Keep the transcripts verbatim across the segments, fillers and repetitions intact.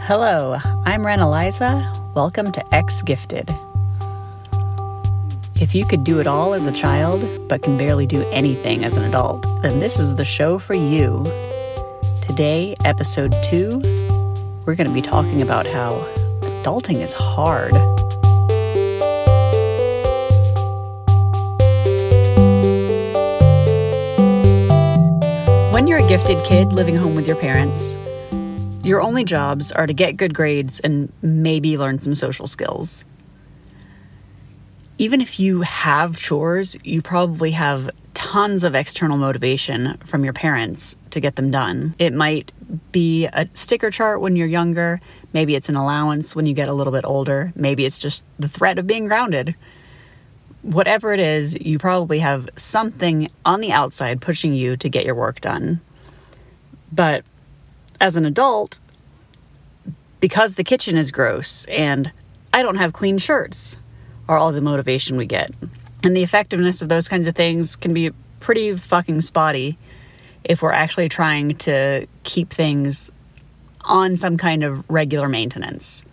Hello, I'm Ren Eliza. Welcome to X Gifted. If you could do it all as a child, but can barely do anything as an adult, then this is the show for you. Today, episode two, we're going to be talking about how adulting is hard. When you're a gifted kid living home with your parents, your only jobs are to get good grades and maybe learn some social skills. Even if you have chores, you probably have tons of external motivation from your parents to get them done. It might be a sticker chart when you're younger. Maybe it's an allowance when you get a little bit older. Maybe it's just the threat of being grounded. Whatever it is, you probably have something on the outside pushing you to get your work done. But as an adult, because the kitchen is gross and I don't have clean shirts, are all the motivation we get. And the effectiveness of those kinds of things can be pretty fucking spotty if we're actually trying to keep things on some kind of regular maintenance.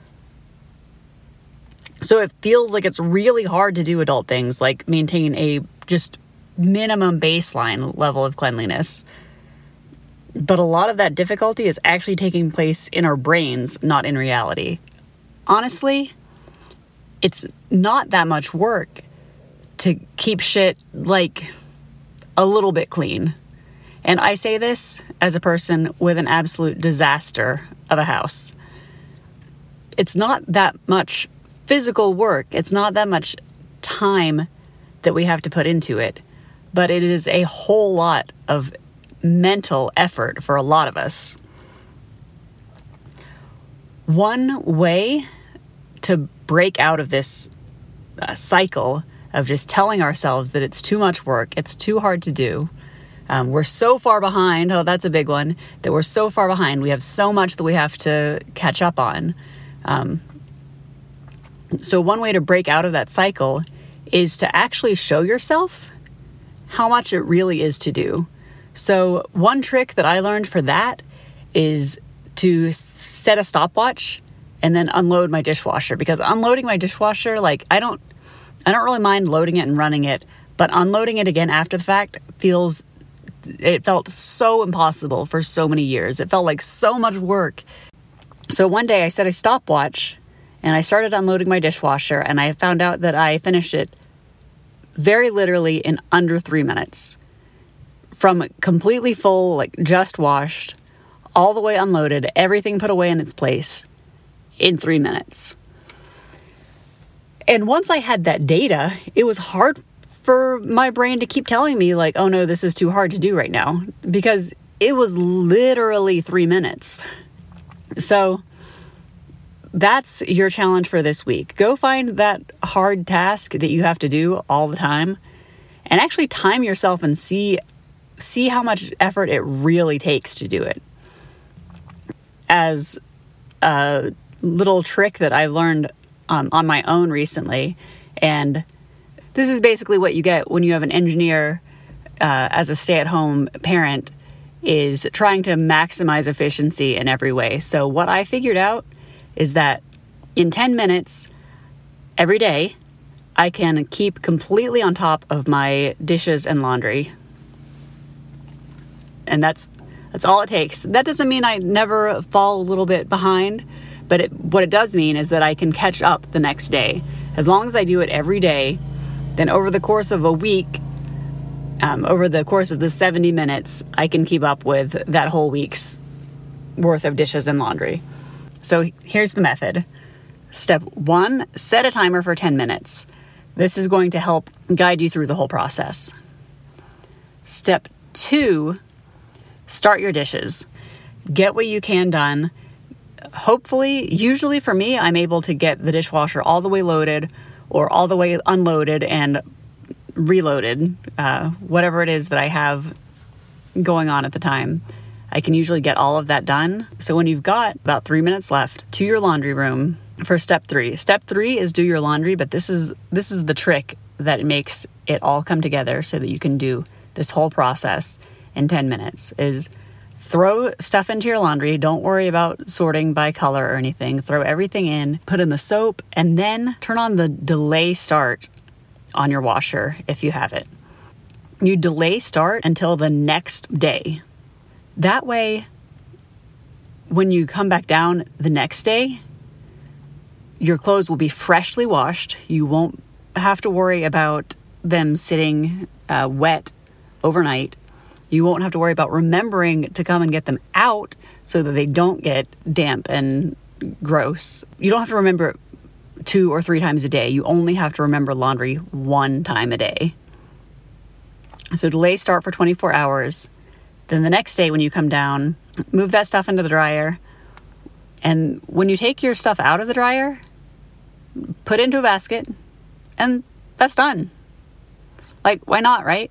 So it feels like it's really hard to do adult things like maintain a just minimum baseline level of cleanliness. But a lot of that difficulty is actually taking place in our brains, not in reality. Honestly, it's not that much work to keep shit, like, a little bit clean. And I say this as a person with an absolute disaster of a house. It's not that much physical work. It's not that much time that we have to put into it. But it is a whole lot of mental effort for a lot of us. One way to break out of this uh, cycle of just telling ourselves that it's too much work, it's too hard to do, um, we're so far behind, oh, that's a big one, that we're so far behind, we have so much that we have to catch up on. Um, so one way to break out of that cycle is to actually show yourself how much it really is to do. So one trick that I learned for that is to set a stopwatch and then unload my dishwasher, because unloading my dishwasher, like I don't, I don't really mind loading it and running it, but unloading it again after the fact feels, it felt so impossible for so many years. It felt like so much work. So one day I set a stopwatch and I started unloading my dishwasher, and I found out that I finished it very literally in under three minutes. From completely full, like just washed, all the way unloaded, everything put away in its place in three minutes. And once I had that data, it was hard for my brain to keep telling me like, oh no, this is too hard to do right now, because it was literally three minutes. So that's your challenge for this week. Go find that hard task that you have to do all the time and actually time yourself and see See how much effort it really takes to do it. As a little trick that I learned um, on my own recently, and this is basically what you get when you have an engineer uh, as a stay-at-home parent, is trying to maximize efficiency in every way. So what I figured out is that in ten minutes every day, I can keep completely on top of my dishes and laundry. And that's that's all it takes. That doesn't mean I never fall a little bit behind, but it, what it does mean is that I can catch up the next day. As long as I do it every day, then over the course of a week, um, over the course of the seventy minutes, I can keep up with that whole week's worth of dishes and laundry. So here's the method. Step one, set a timer for ten minutes. This is going to help guide you through the whole process. Step two, start your dishes. Get what you can done. Hopefully, usually for me, I'm able to get the dishwasher all the way loaded or all the way unloaded and reloaded, uh, whatever it is that I have going on at the time. I can usually get all of that done. So when you've got about three minutes left to your laundry room for step three. Step three is do your laundry, but this is this is the trick that makes it all come together so that you can do this whole process in ten minutes, is throw stuff into your laundry. Don't worry about sorting by color or anything. Throw everything in, put in the soap, and then turn on the delay start on your washer if you have it. You delay start until the next day. That way, when you come back down the next day, your clothes will be freshly washed. You won't have to worry about them sitting uh, wet overnight. You won't have to worry about remembering to come and get them out so that they don't get damp and gross. You don't have to remember it two or three times a day. You only have to remember laundry one time a day. So delay start for twenty-four hours. Then the next day when you come down, move that stuff into the dryer. And when you take your stuff out of the dryer, put it into a basket, and that's done. Like, why not, right?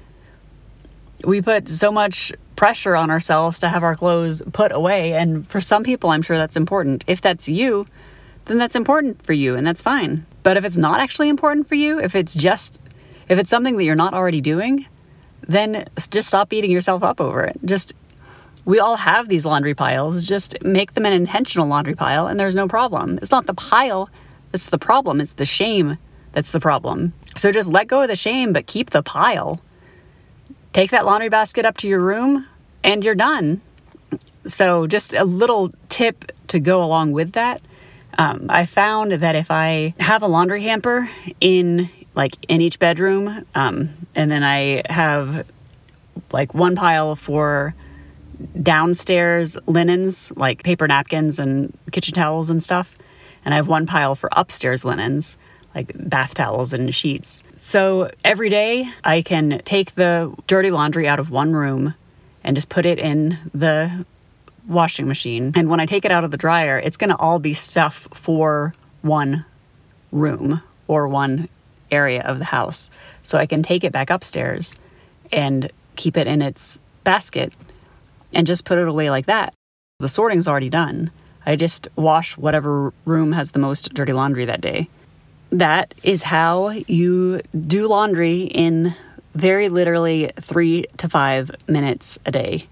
We put so much pressure on ourselves to have our clothes put away, and for some people, I'm sure that's important. If that's you, then that's important for you, and that's fine. But if it's not actually important for you, if it's just, if it's something that you're not already doing, then just stop beating yourself up over it. Just, we all have these laundry piles. Just make them an intentional laundry pile, and there's no problem. It's not the pile that's the problem. It's the shame that's the problem. So just let go of the shame, but keep the pile. Take that laundry basket up to your room, and you're done. So just a little tip to go along with that. Um, I found that if I have a laundry hamper in like in each bedroom, um, and then I have like one pile for downstairs linens, like paper napkins and kitchen towels and stuff, and I have one pile for upstairs linens, like bath towels and sheets. So every day I can take the dirty laundry out of one room and just put it in the washing machine. And when I take it out of the dryer, it's going to all be stuff for one room or one area of the house. So I can take it back upstairs and keep it in its basket and just put it away like that. The sorting's already done. I just wash whatever room has the most dirty laundry that day. That is how you do laundry in very literally three to five minutes a day.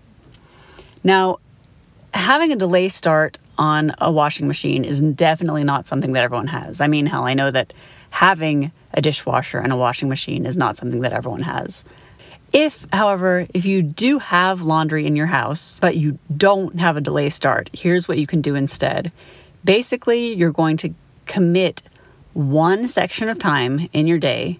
Now, having a delay start on a washing machine is definitely not something that everyone has. I mean, hell, I know that having a dishwasher and a washing machine is not something that everyone has. If, however, if you do have laundry in your house, but you don't have a delay start, here's what you can do instead. Basically, you're going to commit one section of time in your day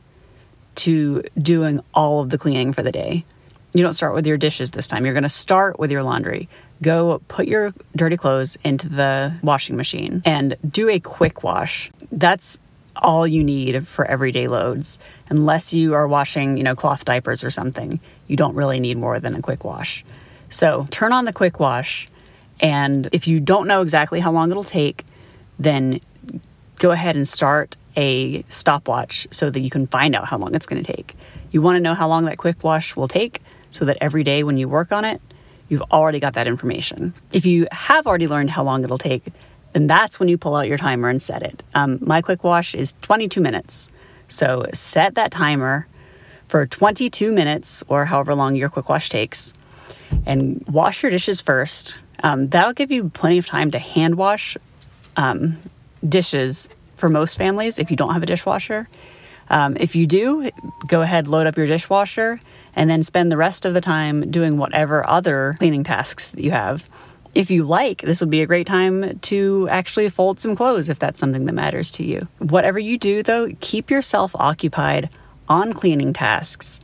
to doing all of the cleaning for the day. You don't start with your dishes this time. You're going to start with your laundry. Go put your dirty clothes into the washing machine and do a quick wash. That's all you need for everyday loads. Unless you are washing, you know, cloth diapers or something, you don't really need more than a quick wash. So turn on the quick wash, and if you don't know exactly how long it'll take, then go ahead and start a stopwatch so that you can find out how long it's going to take. You want to know how long that quick wash will take so that every day when you work on it, you've already got that information. If you have already learned how long it'll take, then that's when you pull out your timer and set it. Um, my quick wash is twenty-two minutes. So set that timer for twenty-two minutes or however long your quick wash takes, and wash your dishes first. Um, that'll give you plenty of time to hand wash um, dishes for most families if you don't have a dishwasher. Um, if you do, go ahead, load up your dishwasher, and then spend the rest of the time doing whatever other cleaning tasks that you have. If you like, this would be a great time to actually fold some clothes if that's something that matters to you. Whatever you do, though, keep yourself occupied on cleaning tasks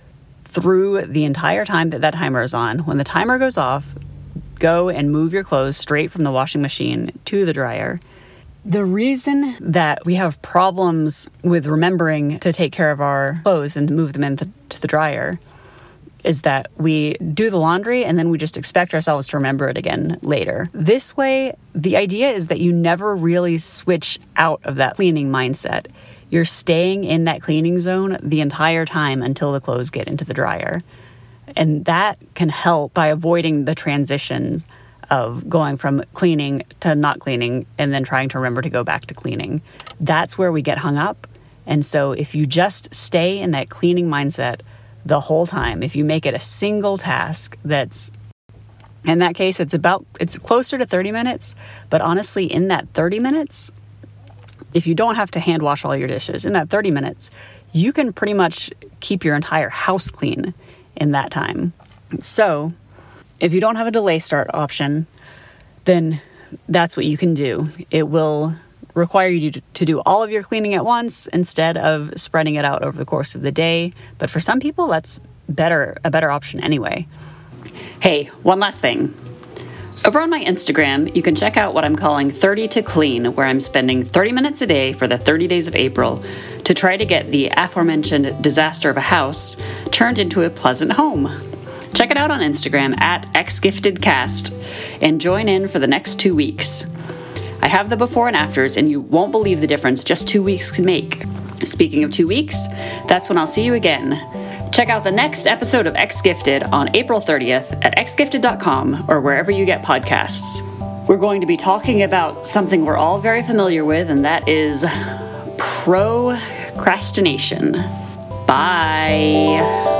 through the entire time that that timer is on. When the timer goes off, go and move your clothes straight from the washing machine to the dryer. The reason that we have problems with remembering to take care of our clothes and to move them into the dryer is that we do the laundry and then we just expect ourselves to remember it again later. This way, the idea is that you never really switch out of that cleaning mindset. You're staying in that cleaning zone the entire time until the clothes get into the dryer. And that can help by avoiding the transitions of going from cleaning to not cleaning and then trying to remember to go back to cleaning. That's where we get hung up. And so if you just stay in that cleaning mindset the whole time, if you make it a single task that's In that case, it's about, it's closer to thirty minutes, but honestly, in that thirty minutes, if you don't have to hand wash all your dishes, in that thirty minutes, you can pretty much keep your entire house clean in that time. So if you don't have a delay start option, then that's what you can do. It will require you to, to do all of your cleaning at once instead of spreading it out over the course of the day. But for some people, that's better, a better option anyway. Hey, one last thing. Over on my Instagram, you can check out what I'm calling thirty to Clean, where I'm spending thirty minutes a day for the thirty days of April to try to get the aforementioned disaster of a house turned into a pleasant home. Check it out on Instagram at xgiftedcast and join in for the next two weeks. I have the before and afters, and you won't believe the difference just two weeks can make. Speaking of two weeks, that's when I'll see you again. Check out the next episode of X Gifted on April thirtieth at x gifted dot com or wherever you get podcasts. We're going to be talking about something we're all very familiar with, and that is procrastination. Bye.